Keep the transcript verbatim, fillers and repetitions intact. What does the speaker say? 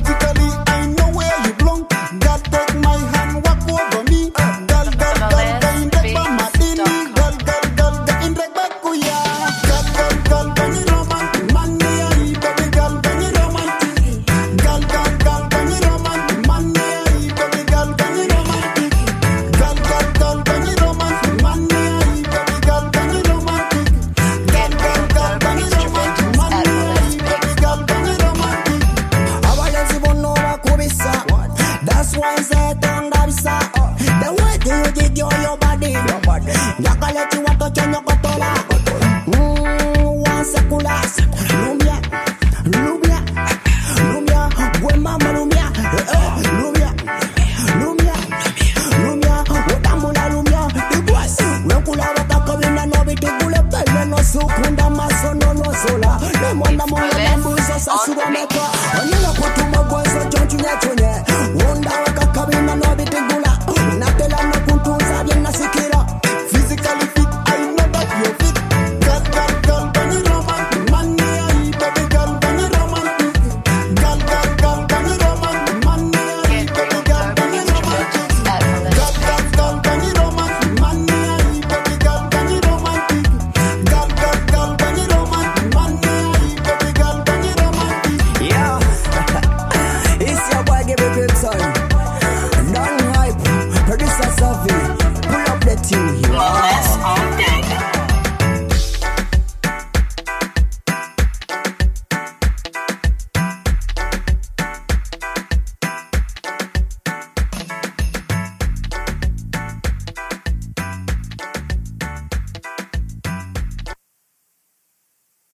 Vertically, I know where you belong. God take my hand, walk over me. Gal, gal, gal, gal, in the Pamadini. Gal, gal, gal, gal, in the Bakuya. Gal, gal, gal, gal, in romantic. Man, me, baby, gal, gal, in romantic. Gal, gal, gal, gal, in romantic. Man, me, baby, gal, gal, in romantic. Gal, gal, gal, gal, in romantic. Man, me, baby, gal, gal, in romantic. Gal, gal, gal, gal, in romantic. Man, me, baby, gal, gal, in romantic. Abalenzi bono bakubisa. That's why I said don't absa. The way you did your your body. Yakale chiwa to chenyo kotola. Mmm, one sekula. Lumia, lumia, lumia. Bwe mama lumia. Lumia, lumia, lumia. Utamuna lumia. Ibwas. Wekula watakabina no bitigule pele no sukunda maso no no sola. Ne mwanda mwanda mambuzo sasura meka. Onila kutuma bwazo jonchu nyechunye. Wonda wakakabina no bitigula. Natela no kuntunza bien nasikira. Physically fit, I know that you're fit. Gal, gal, gal, gal, in romantic. Man, me, baby, gal, gal, in romantic. Gal, gal, gal, gal, in romantic. Man, me, baby, gal, gal, in romantic. Gal, gal, gal, gal, in romantic. Man, me, baby, gal, gal, in romantic. Gal, gal, gal, gal, in romantic. Man, me, baby, gal, gal, in romantic. Yeah, it's your boy give it good time. Don't hype, producer Safi, pull up the team here.